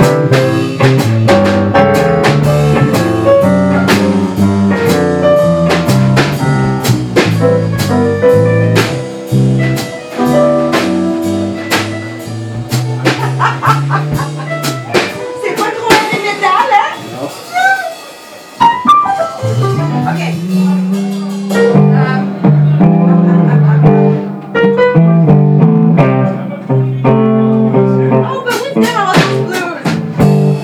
C'est pas trop un métal, hein? OK. Oh, but we've done all those blues.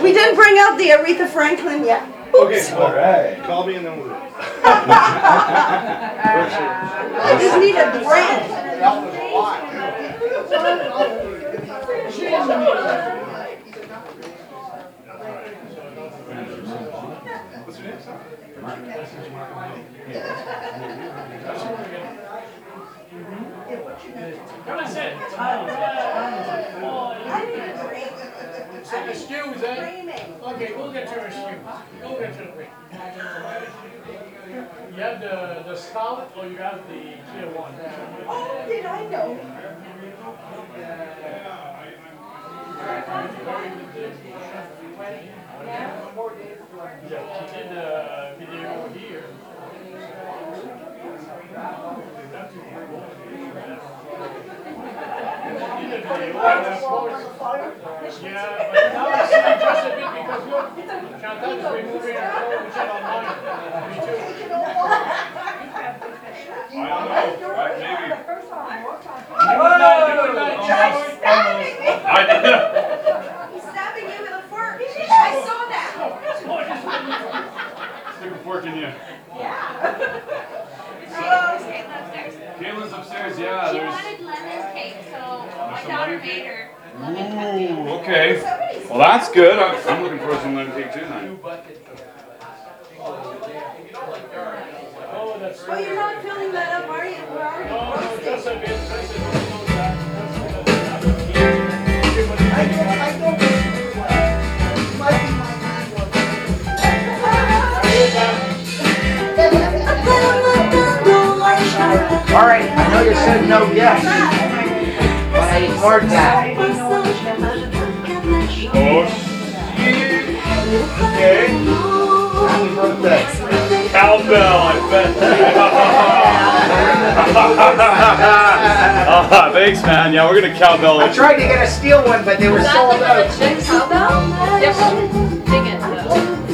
We didn't bring out the Aretha Franklin yet. Okay, so All right. call me and then we'll do it. I just need a drink. What's your name, sir? Some excuse, eh? Okay, we'll get your excuse. We'll get your drink. You have the Scout or you have the Tier 1? Oh, did I know? Yeah, she did a video here. Yeah, but now I see just a bit because look, Chantal's removing her phone and she's online. Me too. I don't know, right? Maybe. I did. He's stabbing you with a fork. I saw that. Stick a fork in you. Caitlin's upstairs, yeah. She There's. wanted lemon cake, so my some daughter lemon cake? made her lemon cupcake. Ooh, okay. Well, that's good. I'm looking forward to some lemon cake too then. Oh, that's Well, you're not filling that up, are you? We're already no, that's a roasting. bit. That's a bit. All right, I know you said no yes, but I ignored that. Oh, okay. Happy birthday. Cowbell, I bet. Thanks, man. Yeah, we're gonna cowbell I it. tried to get a steel one, but they were sold out. legit cowbell? Yep. Dig it though.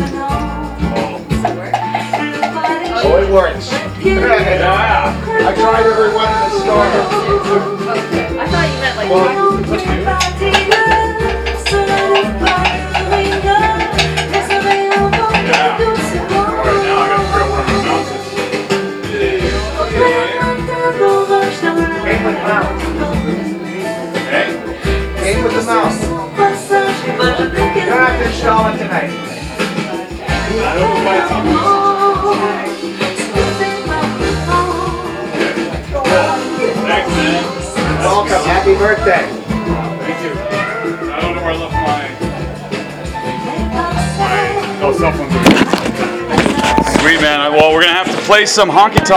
Oh, it works. Yeah. I tried every one in the store. I thought you meant like Now I gotta figure out where my mouse is. Came with the mouse. Okay. Came with the mouse. You don't have to install it tonight. I don't know why it's on. Thanks, man. Welcome. Happy birthday. Thank you. I don't know where I left my cell phone. Sweet, man. Well, we're gonna have to play some honky tonk.